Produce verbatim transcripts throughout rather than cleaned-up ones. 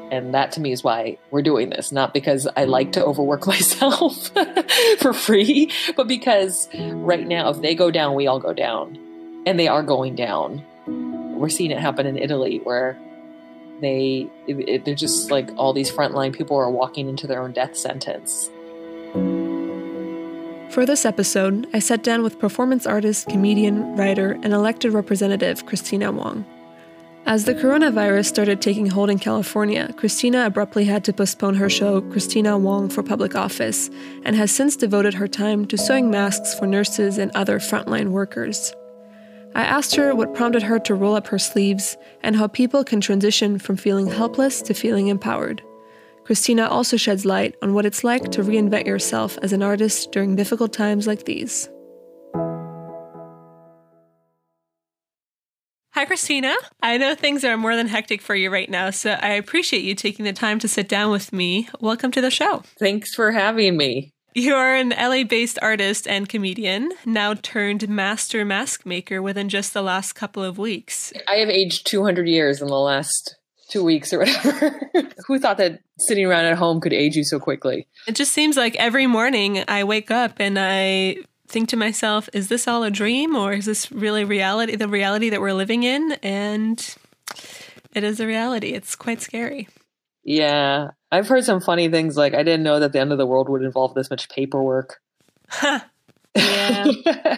And that to me is why we're doing this, not because I like to overwork myself for free, but because right now, if they go down, we all go down. And they are going down. We're seeing it happen in Italy where they, it, it, they're just like all these frontline people are walking into their own death sentence. For this episode, I sat down with performance artist, comedian, writer, and elected representative Christina Wong. As the coronavirus started taking hold in California, Christina abruptly had to postpone her show, Christina Wong for Public Office, and has since devoted her time to sewing masks for nurses and other frontline workers. I asked her what prompted her to roll up her sleeves and how people can transition from feeling helpless to feeling empowered. Christina also sheds light on what it's like to reinvent yourself as an artist during difficult times like these. Hi, Christina. I know things are more than hectic for you right now, so I appreciate you taking the time to sit down with me. Welcome to the show. Thanks for having me. You are an L A-based artist and comedian, now turned master mask maker within just the last couple of weeks. I have aged two hundred years in the last two weeks or whatever. Who thought that sitting around at home could age you so quickly? It just seems like every morning I wake up and I think to myself, is this all a dream or is this really reality, the reality that we're living in? And it is a reality. It's quite scary. Yeah. I've heard some funny things like I didn't know that the end of the world would involve this much paperwork. Huh. Yeah.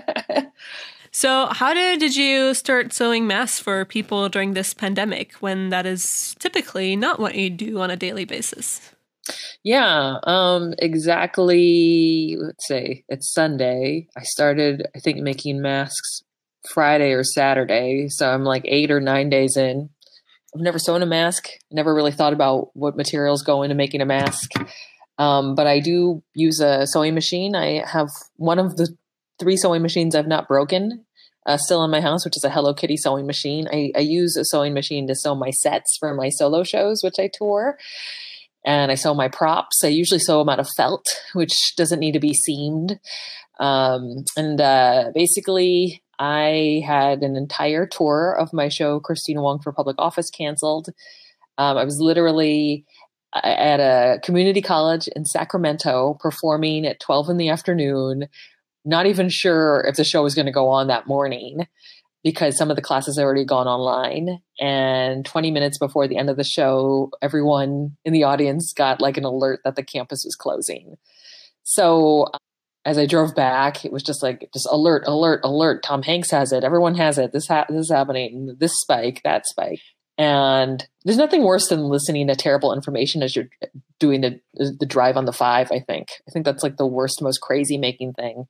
So how did, did you start sewing masks for people during this pandemic when that is typically not what you do on a daily basis? Yeah, um, exactly. Let's say it's Sunday. I started, I think, making masks Friday or Saturday. So I'm like eight or nine days in. I've never sewn a mask. Never really thought about what materials go into making a mask. Um, but I do use a sewing machine. I have one of the three sewing machines I've not broken uh, still in my house, which is a Hello Kitty sewing machine. I, I use a sewing machine to sew my sets for my solo shows, which I tour. And I sew my props. I usually sew them out of felt, which doesn't need to be seamed. Um, and uh, basically, I had an entire tour of my show, Christina Wong for Public Office, canceled. Um, I was literally at a community college in Sacramento performing at twelve in the afternoon, not even sure if the show was going to go on that morning, because some of the classes had already gone online. And twenty minutes before the end of the show, everyone in the audience got like an alert that the campus was closing. So as I drove back, it was just like, just alert, alert, alert. Tom Hanks has it. Everyone has it. This, ha- this is happening. This spike, that spike. And there's nothing worse than listening to terrible information as you're doing the, the drive on the five, I think. I think that's like the worst, most crazy making thing.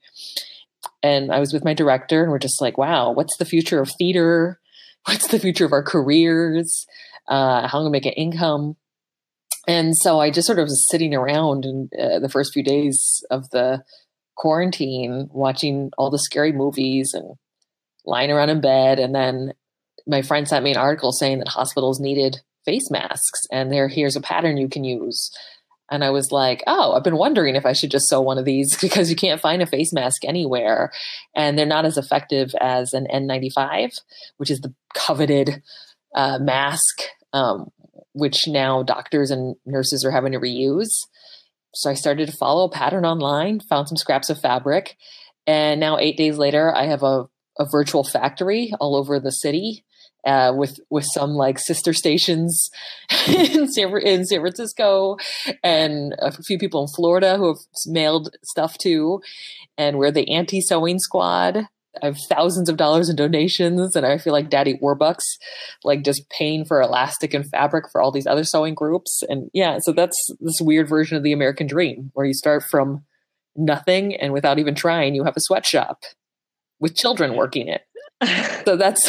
And I was with my director and we're just like, wow, what's the future of theater? What's the future of our careers? Uh, how am I going to make an income? And so I just sort of was sitting around in uh, the first few days of the quarantine, watching all the scary movies and lying around in bed. And then my friend sent me an article saying that hospitals needed face masks and there, here's a pattern you can use. And I was like, oh, I've been wondering if I should just sew one of these because you can't find a face mask anywhere. And they're not as effective as an N ninety-five, which is the coveted uh, mask, um, which now doctors and nurses are having to reuse. So I started to follow a pattern online, found some scraps of fabric. And now eight days later, I have a, a virtual factory all over the city. Uh, with with some like sister stations in San, in San Francisco and a few people in Florida who have mailed stuff to, and we're the anti-sewing squad. I have thousands of dollars in donations, and I feel like Daddy Warbucks, like just paying for elastic and fabric for all these other sewing groups. And yeah, so that's this weird version of the American dream where you start from nothing and without even trying, you have a sweatshop with children working it. So that's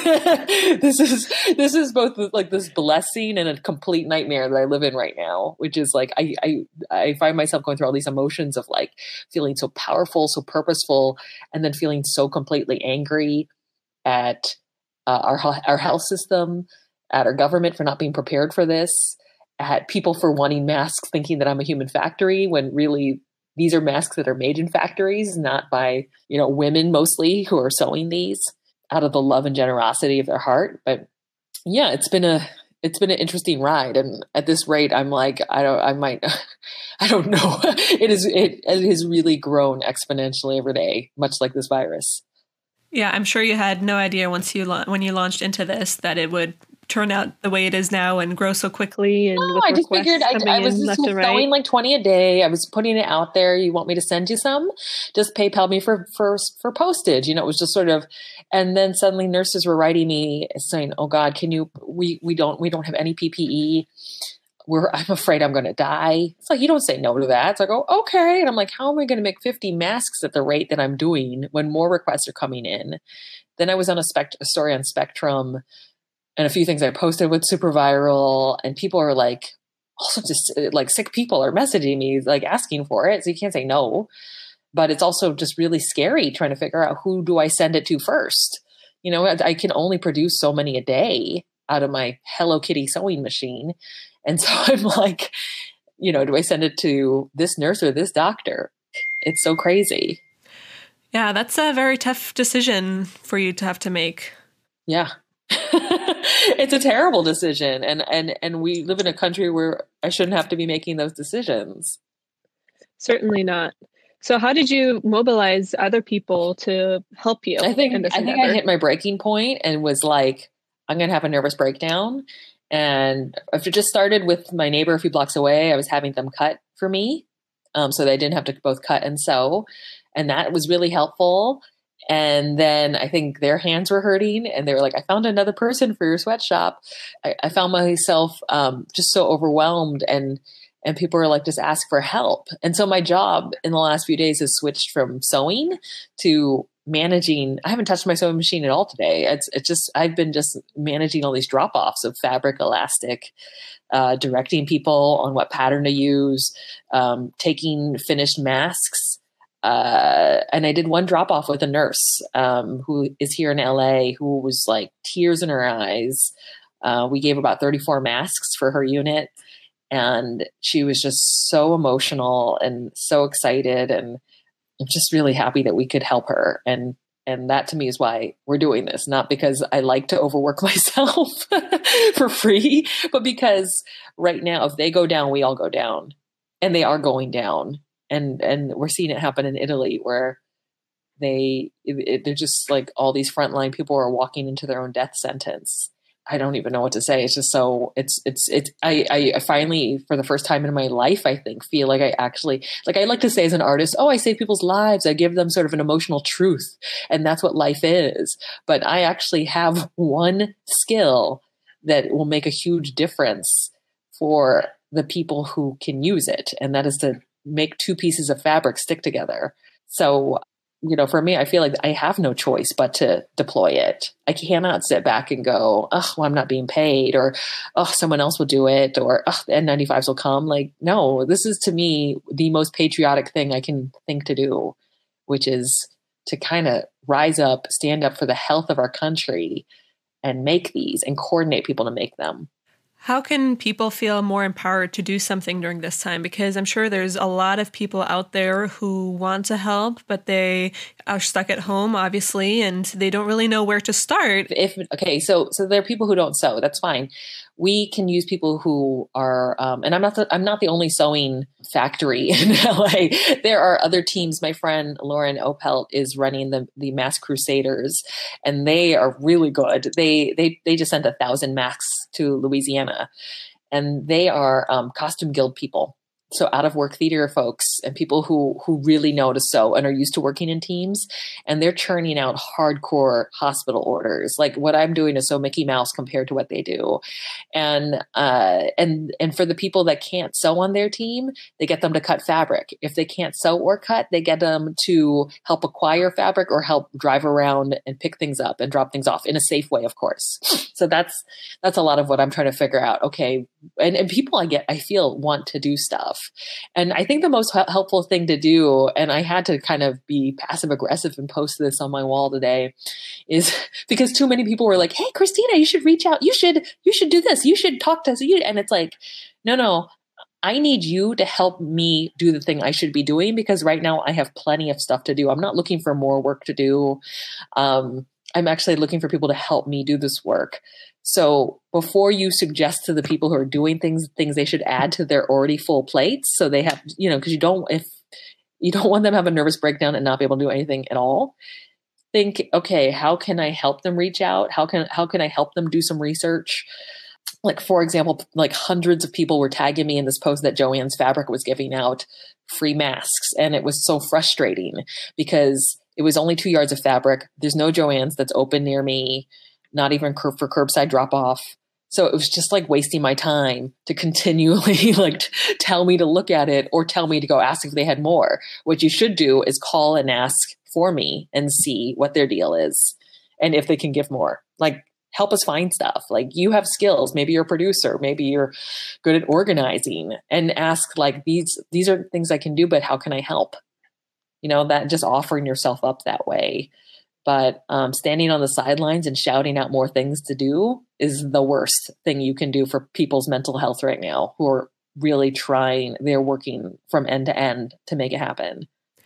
this is this is both like this blessing and a complete nightmare that I live in right now, which is like I I I find myself going through all these emotions of like feeling so powerful, so purposeful, and then feeling so completely angry at uh, our our health system, at our government for not being prepared for this, at people for wanting masks, thinking that I'm a human factory when really these are masks that are made in factories, not by, you know, women mostly who are sewing these out of the love and generosity of their heart. But yeah, it's been a, it's been an interesting ride. And at this rate, I'm like, I don't, I might, I don't know. It is, it, it has really grown exponentially every day, much like this virus. Yeah, I'm sure you had no idea once you la- when you launched into this that it would turn out the way it is now and grow so quickly. And No, with I just figured I, I was just selling right. like twenty a day. I was putting it out there. You want me to send you some? Just PayPal me for, for, for postage. You know, it was just sort of, and then suddenly nurses were writing me saying, oh God, can you, we, we don't, we don't have any P P E. We're, I'm afraid I'm going to die. It's like, you don't say no to that. It's like, oh, okay. And I'm like, how am I going to make fifty masks at the rate that I'm doing when more requests are coming in? Then I was on a, spect- a story on Spectrum and a few things I posted with super viral, and people are like, also just like sick people are messaging me, like asking for it. So you can't say no, but it's also just really scary trying to figure out who do I send it to first? You know, I, I can only produce so many a day out of my Hello Kitty sewing machine. And so I'm like, you know, do I send it to this nurse or this doctor? It's so crazy. Yeah, that's a very tough decision for you to have to make. Yeah. It's a terrible decision. And, and, and we live in a country where I shouldn't have to be making those decisions. Certainly not. So how did you mobilize other people to help you? I think, in this I think endeavor? I hit my breaking point and was like, I'm going to have a nervous breakdown. And I've just started with my neighbor a few blocks away. I was having them cut for me. Um, so they didn't have to both cut and sew. And that was really helpful. And then I think their hands were hurting and they were like, I found another person for your sweatshop. I, I found myself um, just so overwhelmed, and and people were like, just ask for help. And so my job in the last few days has switched from sewing to managing. I haven't touched my sewing machine at all today. It's it's just, I've been just managing all these drop-offs of fabric, elastic, uh, directing people on what pattern to use, um, taking finished masks. Uh, and I did one drop off with a nurse, um, who is here in L A, who was like tears in her eyes. Uh, we gave about thirty-four masks for her unit, and she was just so emotional and so excited, and I'm just really happy that we could help her. And, and that to me is why we're doing this, not because I like to overwork myself for free, but because right now, if they go down, we all go down, and they are going down. And, and we're seeing it happen in Italy, where they, it, it, they're just like all these frontline people are walking into their own death sentence. I don't even know what to say. It's just so it's, it's, it's, I, I finally, for the first time in my life, I think, feel like I actually, like I like to say as an artist, oh, I save people's lives. I give them sort of an emotional truth, and that's what life is. But I actually have one skill that will make a huge difference for the people who can use it. And that is to make two pieces of fabric stick together. So, you know, for me, I feel like I have no choice but to deploy it. I cannot sit back and go, oh, well, I'm not being paid, or, oh, someone else will do it, or, oh, the N ninety-fives will come. Like, no, this is to me the most patriotic thing I can think to do, which is to kind of rise up, stand up for the health of our country, and make these and coordinate people to make them. How can people feel more empowered to do something during this time? Because I'm sure there's a lot of people out there who want to help, but they are stuck at home, obviously, and they don't really know where to start. If okay, so so there are people who don't sew. That's fine. We can use people who are, um, and I'm not the, I'm not the only sewing factory in L A. There are other teams. My friend Lauren Opelt is running the the Mask Crusaders, and they are really good. They they they just sent a thousand masks to Louisiana, and they are um, costume guild people. So out of work theater folks and people who, who really know to sew and are used to working in teams, and they're churning out hardcore hospital orders. Like what I'm doing is so Mickey Mouse compared to what they do. And, uh, and, and for the people that can't sew on their team, they get them to cut fabric. If they can't sew or cut, they get them to help acquire fabric or help drive around and pick things up and drop things off in a safe way, of course. So that's, that's a lot of what I'm trying to figure out. Okay. And, and people I get, I feel want to do stuff. And I think the most helpful thing to do, and I had to kind of be passive aggressive and post this on my wall today, is because too many people were like, hey, Christina, you should reach out. You should, you should do this. You should talk to us. And it's like, no, no, I need you to help me do the thing I should be doing, because right now I have plenty of stuff to do. I'm not looking for more work to do. Um, I'm actually looking for people to help me do this work. So before you suggest to the people who are doing things, things they should add to their already full plates. So they have, you know, because you don't, if you don't want them to have a nervous breakdown and not be able to do anything at all, think, okay, how can I help them reach out? How can, how can I help them do some research? Like, for example, like hundreds of people were tagging me in this post that Joann's Fabric was giving out free masks. And it was so frustrating because it was only two yards of fabric. There's no Joann's that's open near me, not even cur- for curbside drop off. So it was just like wasting my time to continually like t- tell me to look at it or tell me to go ask if they had more. What you should do is call and ask for me and see what their deal is and if they can give more. Like, help us find stuff. Like, you have skills. Maybe you're a producer. Maybe you're good at organizing, and ask like, these, these are things I can do, but how can I help? You know, that just offering yourself up that way. But um, standing on the sidelines and shouting out more things to do is the worst thing you can do for people's mental health right now, who are really trying, they're working from end to end to make it happen.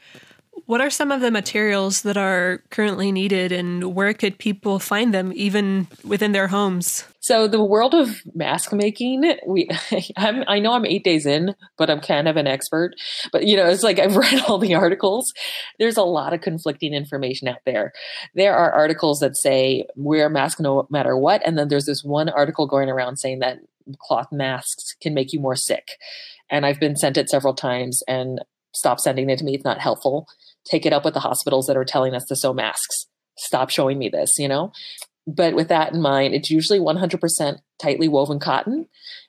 What are some of the materials that are currently needed, and where could people find them even within their homes? So the world of mask making, we, I'm, I know I'm eight days in, but I'm kind of an expert. But, you know, it's like I've read all the articles. There's a lot of conflicting information out there. There are articles that say wear a mask no matter what. And then there's this one article going around saying that cloth masks can make you more sick. And I've been sent it several times and stop sending it to me. It's not helpful. Take it up with the hospitals that are telling us to sew masks. Stop showing me this, you know? But with that in mind, it's usually one hundred percent tightly woven cotton.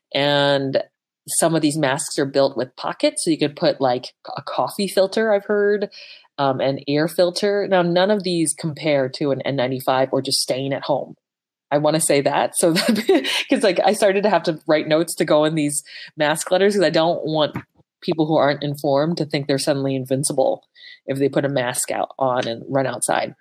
And some of these masks are built with pockets. So you could put like a coffee filter, I've heard, um, an air filter. Now, none of these compare to an N ninety-five or just staying at home. I want to say that. So that, because like I started to have to write notes to go in these mask letters because I don't want people who aren't informed to think they're suddenly invincible if they put a mask out on and run outside.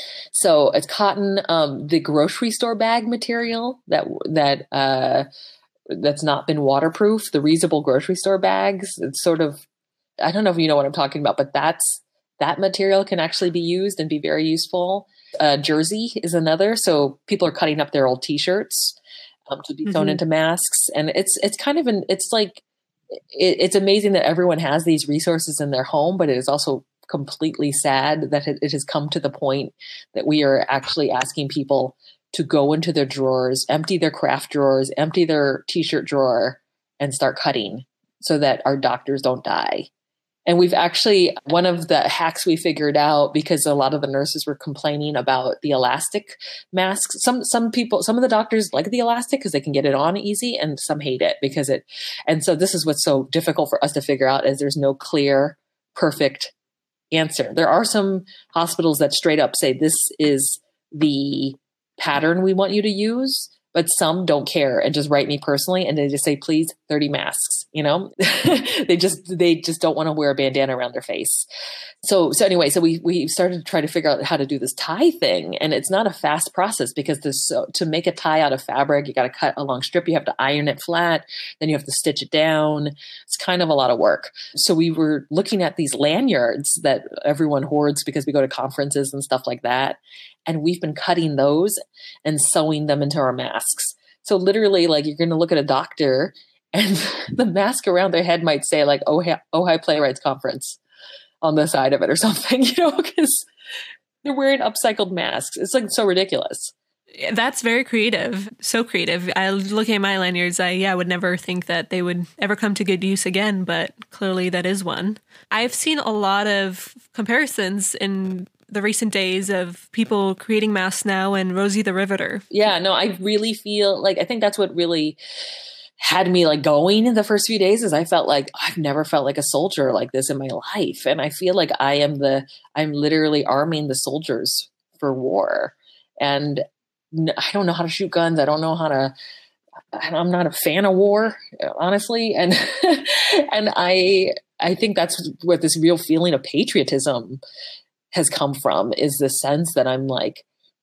So it's cotton, um, the grocery store bag material that, that, uh, that's not been waterproof, the reusable grocery store bags. It's sort of, I don't know if you know what I'm talking about, but that's, that material can actually be used and be very useful. Uh, jersey is another. So people are cutting up their old t-shirts, um, to be sewn mm-hmm. into masks. And it's, it's kind of an, it's like, it, it's amazing that everyone has these resources in their home, but it is also completely sad that it, it has come to the point that we are actually asking people to go into their drawers, empty their craft drawers, empty their t-shirt drawer, and start cutting so that our doctors don't die. And we've actually, one of the hacks we figured out, because a lot of the nurses were complaining about the elastic masks. Some, some people, some of the doctors like the elastic because they can get it on easy, and some hate it because it, and so this is what's so difficult for us to figure out is there's no clear, perfect answer. There are some hospitals that straight up say this is the pattern we want you to use, but some don't care and just write me personally and they just say, please, thirty masks, you know, they just, they just don't want to wear a bandana around their face. So, so anyway, so we, we started to try to figure out how to do this tie thing. And it's not a fast process because this, so, to make a tie out of fabric, you got to cut a long strip, you have to iron it flat, then you have to stitch it down. It's kind of a lot of work. So we were looking at these lanyards that everyone hoards because we go to conferences and stuff like that. And we've been cutting those and sewing them into our masks. So literally, like, you're going to look at a doctor and the mask around their head might say like, oh, Ojai Playwrights Conference on the side of it or something, you know, because they're wearing upcycled masks. It's like so ridiculous. That's very creative. So creative. I looking at my lanyards, I yeah, would never think that they would ever come to good use again, but clearly that is one. I've seen a lot of comparisons in the recent days of people creating masks now and Rosie the Riveter. Yeah, no, I really feel like, I think that's what really had me like going in the first few days is I felt like I've never felt like a soldier like this in my life. And I feel like I am the, I'm literally arming the soldiers for war. And I don't know how to shoot guns. I don't know how to, I'm not a fan of war, honestly. And, and I, I think that's what this real feeling of patriotism has come from, is the sense that I'm like,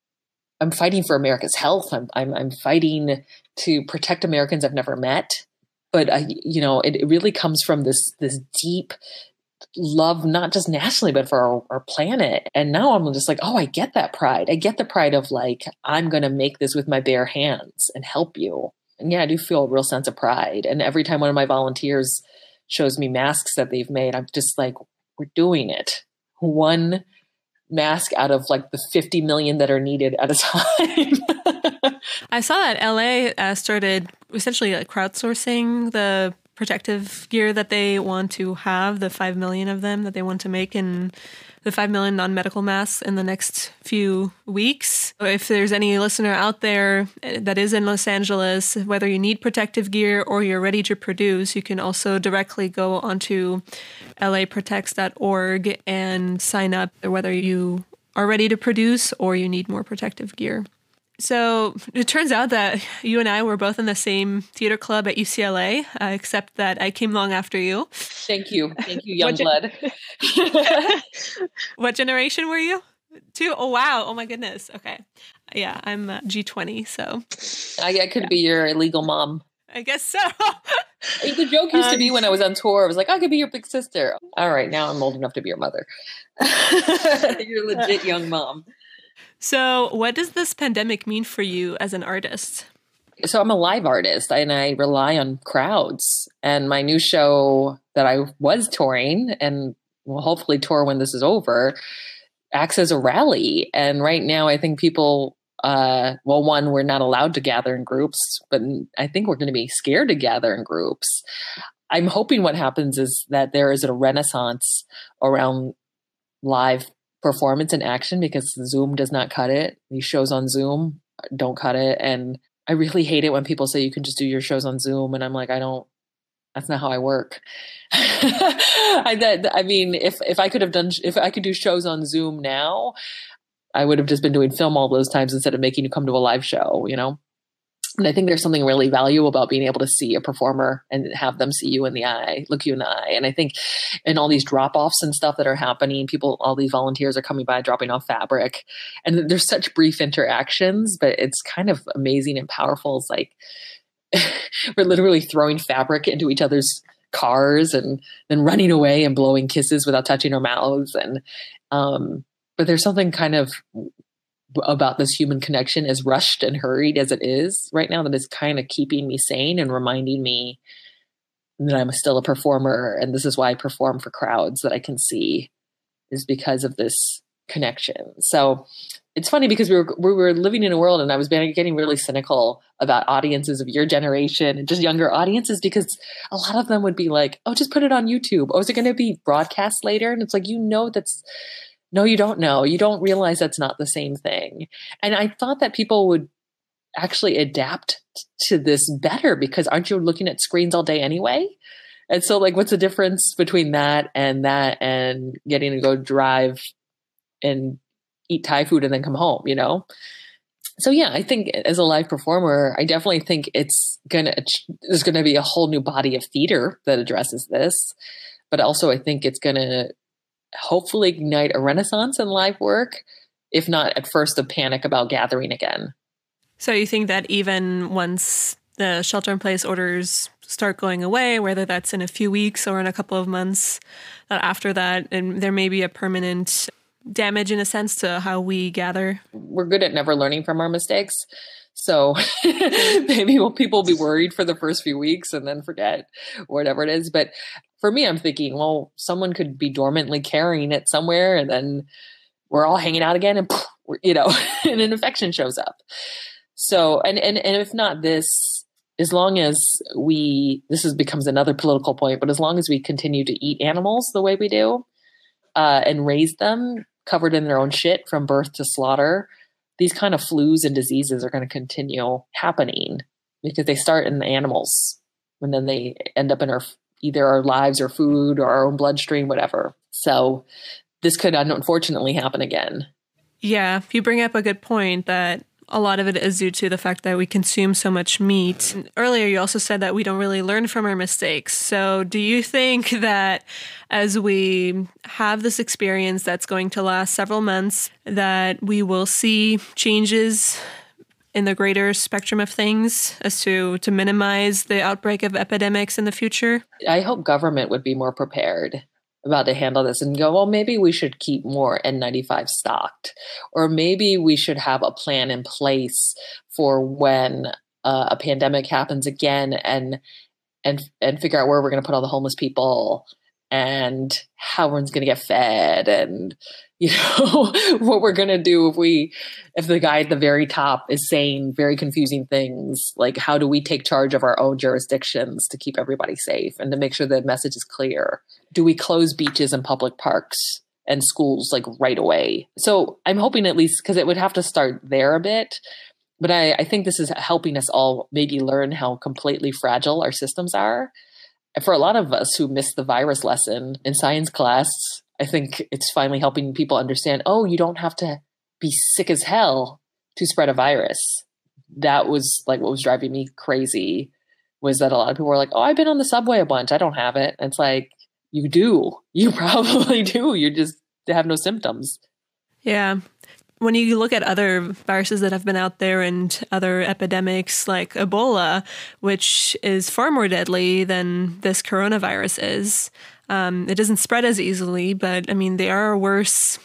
I'm fighting for America's health. I'm, I'm, I'm fighting to protect Americans I've never met. But I, you know, it, it really comes from this, this deep love, not just nationally, but for our, our planet. And now I'm just like, oh, I get that pride. I get the pride of like, I'm going to make this with my bare hands and help you. And yeah, I do feel a real sense of pride. And every time one of my volunteers shows me masks that they've made, I'm just like, we're doing it. One mask out of like the fifty million that are needed at a time. I saw that L A uh, started essentially like crowdsourcing the protective gear that they want to have, the five million of them that they want to make, and the five million non-medical masks in the next few weeks. If there's any listener out there that is in Los Angeles, whether you need protective gear or you're ready to produce, you can also directly go onto L A protects dot org and sign up, whether you are ready to produce or you need more protective gear. So it turns out that you and I were both in the same theater club at U C L A, uh, except that I came long after you. Thank you. Thank you, young blood. What generation were you? Two? Oh, wow. Oh, my goodness. Okay. Yeah, I'm uh, G twenty, so. I, I could yeah. be your illegal mom. I guess so. The joke used um, to be when I was on tour, I was like, I could be your big sister. All right, now I'm old enough to be your mother. You're a legit young mom. So what does this pandemic mean for you as an artist? So I'm a live artist and I rely on crowds. And my new show that I was touring and will hopefully tour when this is over acts as a rally. And right now I think people, uh, well, one, we're not allowed to gather in groups, but I think we're going to be scared to gather in groups. I'm hoping what happens is that there is a renaissance around live performance and action because Zoom does not cut it. These shows on Zoom don't cut it. And I really hate it when people say you can just do your shows on Zoom. And I'm like, I don't, that's not how I work. I, that, I mean, if, if I could have done, if I could do shows on Zoom now, I would have just been doing film all those times instead of making you come to a live show, you know? And I think there's something really valuable about being able to see a performer and have them see you in the eye, look you in the eye. And I think in all these drop-offs and stuff that are happening, people, all these volunteers are coming by, dropping off fabric. And there's such brief interactions, but it's kind of amazing and powerful. It's like we're literally throwing fabric into each other's cars and then running away and blowing kisses without touching our mouths. And um, but there's something kind of about this human connection, as rushed and hurried as it is right now, that is kind of keeping me sane and reminding me that I'm still a performer. And this is why I perform for crowds that I can see, is because of this connection. So it's funny because we were, we were living in a world, and I was getting really cynical about audiences of your generation and just younger audiences, because a lot of them would be like, oh, just put it on YouTube. Oh, is it going to be broadcast later? And it's like, you know, that's, no, you don't know. You don't realize that's not the same thing. And I thought that people would actually adapt to this better, because aren't you looking at screens all day anyway? And so like, what's the difference between that and that and getting to go drive and eat Thai food and then come home, you know? So yeah, I think as a live performer, I definitely think it's going to, there's going to be a whole new body of theater that addresses this. But also I think it's going to hopefully ignite a renaissance in live work, if not at first a panic about gathering again. So you think that even once the shelter-in-place orders start going away, whether that's in a few weeks or in a couple of months, that after that, and there may be a permanent damage in a sense to how we gather? We're good at never learning from our mistakes. So maybe well, people will be worried for the first few weeks and then forget, or whatever it is. But for me, I'm thinking, well, someone could be dormantly carrying it somewhere, and then we're all hanging out again, and you know, and an infection shows up. So, and and and if not this, as long as we, this is becomes another political point, but as long as we continue to eat animals the way we do, uh, and raise them covered in their own shit from birth to slaughter, these kind of flus and diseases are going to continue happening because they start in the animals and then they end up in our, either our lives or food or our own bloodstream, whatever. So this could unfortunately happen again. Yeah, you bring up a good point that a lot of it is due to the fact that we consume so much meat. And earlier, you also said that we don't really learn from our mistakes. So do you think that as we have this experience that's going to last several months, that we will see changes in the greater spectrum of things as to, to minimize the outbreak of epidemics in the future? I hope government would be more prepared. about to handle this and go, well, maybe we should keep more N ninety-five stocked, or maybe we should have a plan in place for when uh, a pandemic happens again, and and and figure out where we're going to put all the homeless people and how everyone's going to get fed, and you know what we're going to do if we if the guy at the very top is saying very confusing things, like how do we take charge of our own jurisdictions to keep everybody safe and to make sure the message is clear? Do we close beaches and public parks and schools like right away? So I'm hoping, at least, because it would have to start there a bit. But I, I think this is helping us all maybe learn how completely fragile our systems are. For a lot of us who missed the virus lesson in science class, I think it's finally helping people understand, oh, you don't have to be sick as hell to spread a virus. That was like what was driving me crazy, was that a lot of people were like, oh, I've been on the subway a bunch, I don't have it. And it's like, you do. You probably do. You just have no symptoms. Yeah. When you look at other viruses that have been out there and other epidemics like Ebola, which is far more deadly than this coronavirus is, um, it doesn't spread as easily, but I mean, there are worse,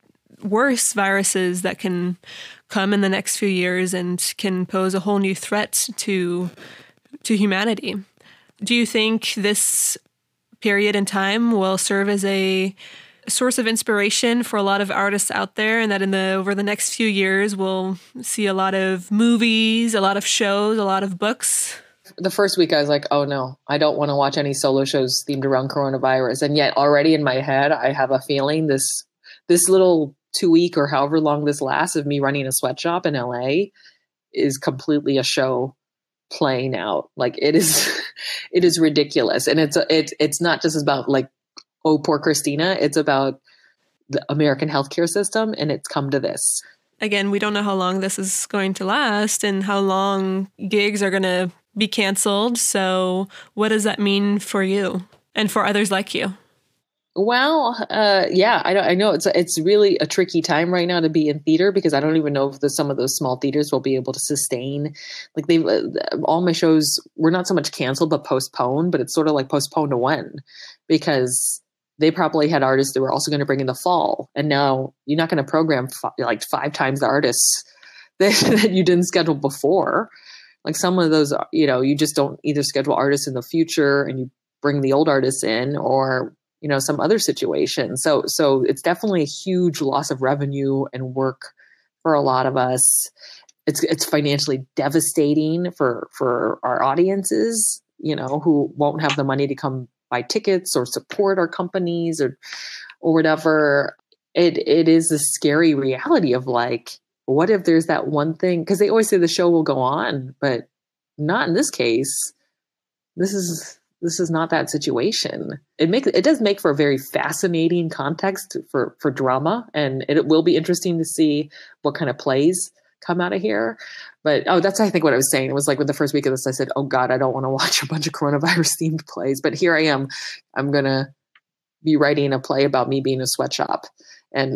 worse viruses that can come in the next few years and can pose a whole new threat to, to humanity. Do you think this period in time will serve as a source of inspiration for a lot of artists out there, and that in the over the next few years we'll see a lot of movies, a lot of shows, a lot of books? The first week I was like, oh no, I don't want to watch any solo shows themed around coronavirus. And yet already in my head, I have a feeling this, this little two week or however long this lasts of me running a sweatshop in L A is completely a show playing out. Like it is, it is ridiculous. And it's, it's, it's not just about like, oh, poor Christina. It's about the American healthcare system, and it's come to this. Again, we don't know how long this is going to last and how long gigs are going to be canceled. So what does that mean for you and for others like you? Well, uh, yeah, I, I know it's it's really a tricky time right now to be in theater, because I don't even know if the, some of those small theaters will be able to sustain. Like they, all my shows were not so much canceled but postponed, but it's sort of like postponed to when, because they probably had artists that were also going to bring in the fall. And now you're not going to program f- like five times the artists that, that you didn't schedule before. Like some of those, you know, you just don't either schedule artists in the future and you bring the old artists in, or, you know, some other situation. So, so it's definitely a huge loss of revenue and work for a lot of us. It's, it's financially devastating for, for our audiences, you know, who won't have the money to come buy tickets or support our companies or or whatever. It it is a scary reality of like, what if there's that one thing? Because they always say the show will go on, but not in this case. This is this is not that situation. It makes it does make for a very fascinating context for for drama, and it, it will be interesting to see what kind of plays come out of here. But, oh, that's, I think, what I was saying. It was like with the first week of this, I said, oh God, I don't want to watch a bunch of coronavirus themed plays. But here I am. I'm going to be writing a play about me being a sweatshop. And,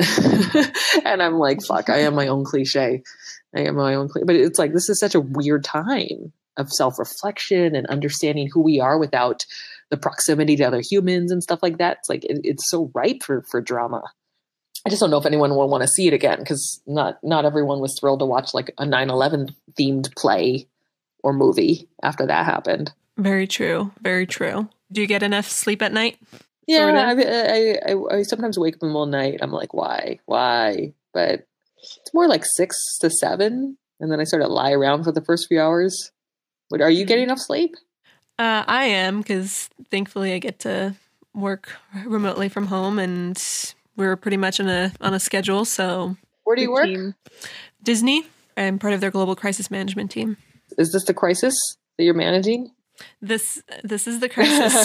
and I'm like, fuck, I am my own cliche. I am my own cliche. But it's like, this is such a weird time of self-reflection and understanding who we are without the proximity to other humans and stuff like that. It's like, it, it's so ripe for, for drama. I just don't know if anyone will want to see it again, because not not everyone was thrilled to watch like a nine eleven themed play or movie after that happened. Very true. Very true. Do you get enough sleep at night? Yeah, I, I, I, I sometimes wake up in the middle of the night. I'm like, why? Why? But it's more like six to seven. And then I sort of lie around for the first few hours. But are you getting enough sleep? Uh, I am, because thankfully I get to work remotely from home, and we're pretty much on a on a schedule. So where do you work? Team. Disney. I'm part of their global crisis management team. Is this the crisis that you're managing? This this is the crisis.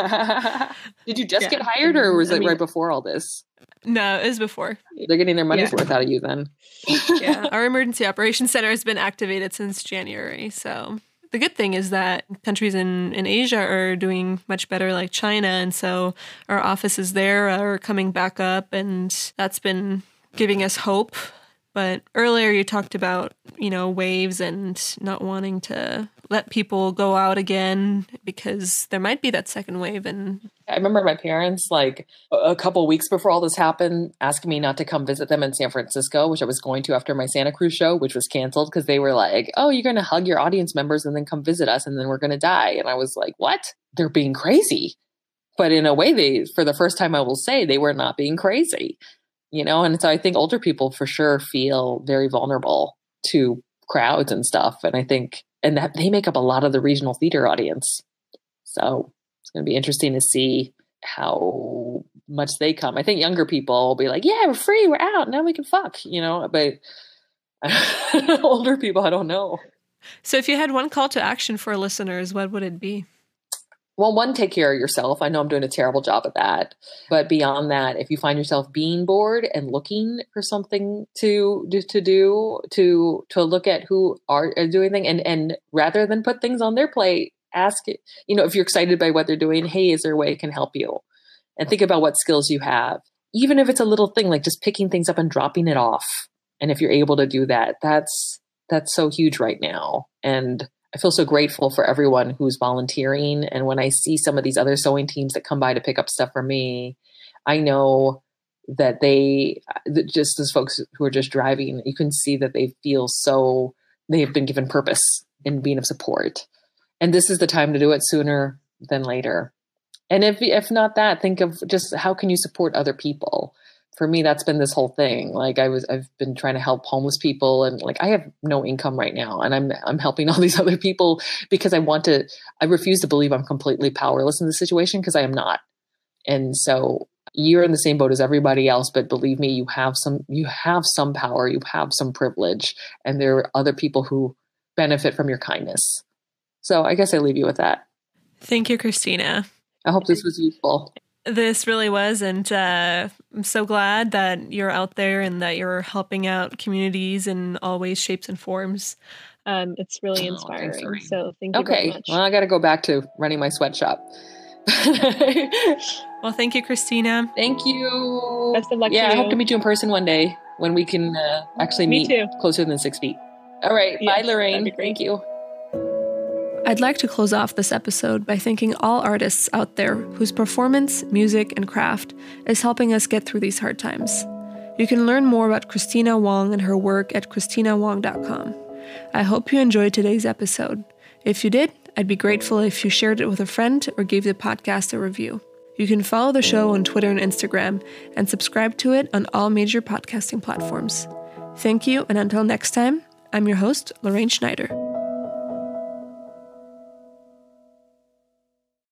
Did you just yeah. get hired, or was I it mean, right before all this? No, it was before. They're getting their money's yeah. worth out of you then. Yeah, our emergency operations center has been activated since January. So the good thing is that countries in, in Asia are doing much better, like China. And so our offices there are coming back up, and that's been giving us hope. But earlier you talked about, you know, waves and not wanting to let people go out again because there might be that second wave. And I remember my parents, like a couple weeks before all this happened, asking me not to come visit them in San Francisco, which I was going to after my Santa Cruz show, which was canceled because they were like, oh, you're going to hug your audience members and then come visit us and then we're going to die. And I was like, what? They're being crazy. But in a way, they, for the first time, I will say they were not being crazy, you know? And so I think older people for sure feel very vulnerable to crowds and stuff. And I think, and that they make up a lot of the regional theater audience. So it's going to be interesting to see how much they come. I think younger people will be like, yeah, we're free. We're out. Now we can fuck, you know, but older people, I don't know. So if you had one call to action for listeners, what would it be? Well, one, take care of yourself. I know I'm doing a terrible job at that. But beyond that, if you find yourself being bored and looking for something to do, to do, to to look at who are, are doing things, and, and rather than put things on their plate, ask, you know, if you're excited by what they're doing, hey, is there a way it can help you? And think about what skills you have. Even if it's a little thing, like just picking things up and dropping it off. And if you're able to do that, that's that's so huge right now. And I feel so grateful for everyone who's volunteering. And when I see some of these other sewing teams that come by to pick up stuff for me, I know that they, that just as folks who are just driving, you can see that they feel so, they have been given purpose in being of support. And this is the time to do it sooner than later. And if if not that, think of just how can you support other people? For me, that's been this whole thing. Like I was, I've been trying to help homeless people, and like I have no income right now, and I'm I'm helping all these other people because I want to. I refuse to believe I'm completely powerless in this situation because I am not. And so you're in the same boat as everybody else, but believe me, you have some you have some power, you have some privilege, and there are other people who benefit from your kindness. So I guess I leave you with that. Thank you, Christina. I hope this was useful. This really was, and uh, I'm so glad that you're out there and that you're helping out communities in all ways, shapes, and forms. Um, it's really inspiring. Oh, thanks, so thank you okay. very much. Well, I got to go back to running my sweatshop. Well, thank you, Christina. Thank you. Best of luck yeah, to you. I hope to meet you in person one day when we can uh, actually Me meet too. closer than six feet. All right. Yes, bye, Lorraine. Thank you. I'd like to close off this episode by thanking all artists out there whose performance, music, and craft is helping us get through these hard times. You can learn more about Christina Wong and her work at christina wong dot com. I hope you enjoyed today's episode. If you did, I'd be grateful if you shared it with a friend or gave the podcast a review. You can follow the show on Twitter and Instagram and subscribe to it on all major podcasting platforms. Thank you, and until next time, I'm your host, Lorraine Schneider.